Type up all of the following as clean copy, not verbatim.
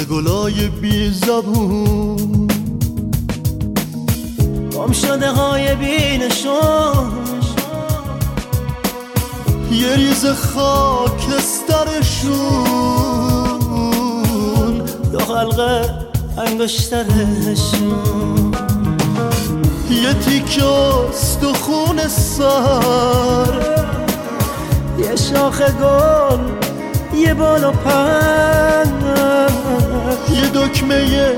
گلای بی زبون، گم شده های بی نشون، یه ریز خاکسترشون، دو حلقه انگشترشون، یه تیکه استخون سر، یه شاخ گل، یه بال و پر، یه دکمه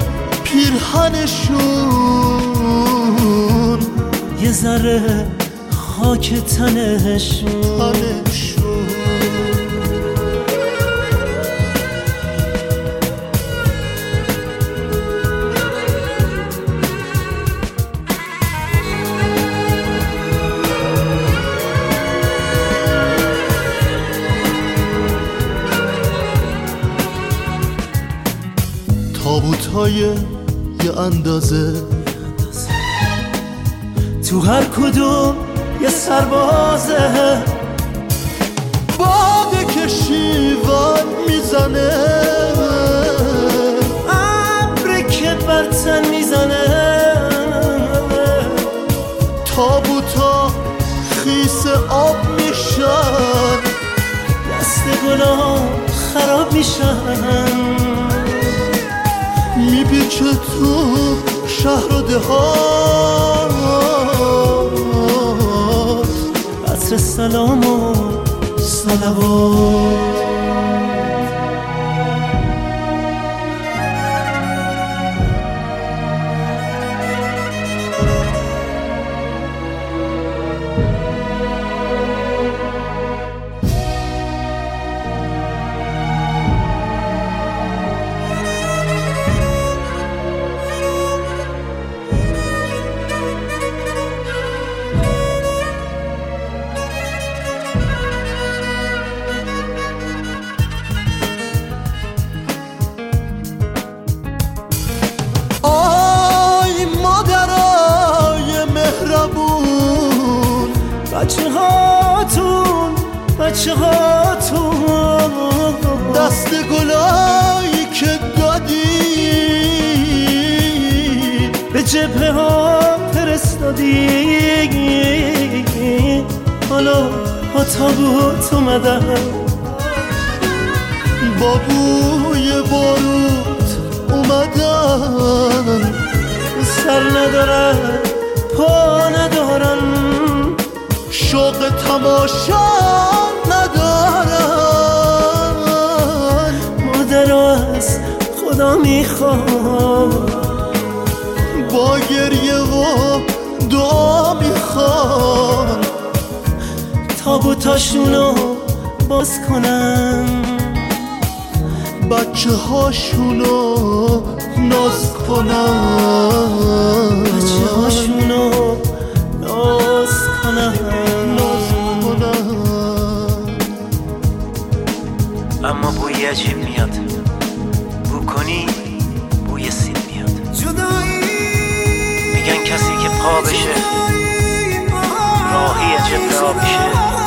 پیرهنشون، یه ذره خاک تنشون. تابوت‌های یه اندازه، تو هر کدوم یه سربازه، باده که شیون میزنه، ابری که بر تن میزنه، تابوتا خیس آب میشن، دست گلا خراب میشن، میپیچه تو شهر و دهات، عطر سلام و صلوات. بچه هاتون دست گلایی که دادی به جبهه ها فرستادی، حالا با تابوت اومدن، با بوی باروت اومدن، سر ندارن پا ندارن، شوق تماشا ندارن. مادر از خدا میخوام، با گریه و دعا میخوان، تابوتاشونو باز کنن، بچه هاشونو ناز کنن، بچه هاشونو ناز کنن. اما بوی عجیب میاد، بو کنی بوی سیب میاد. میگن کسی که پا بشه راهی جبه ها بشه،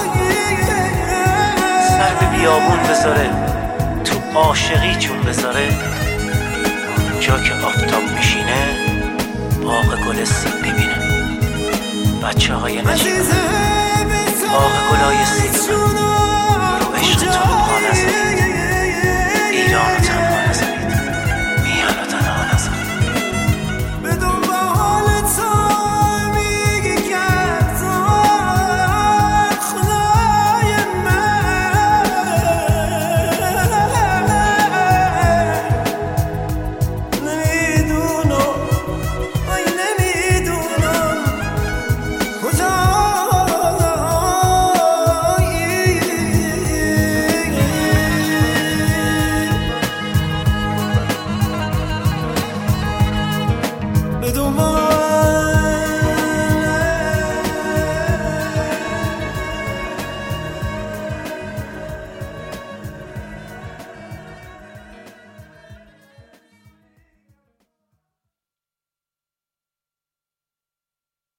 سر به بیابون بذاره تو عاشقی چون بذاره، اونجا که آفتاب میشینه باغ گل سیب ببینه. بچه های نشیمن باغ گلای سیب رو عشق تو پا نزن.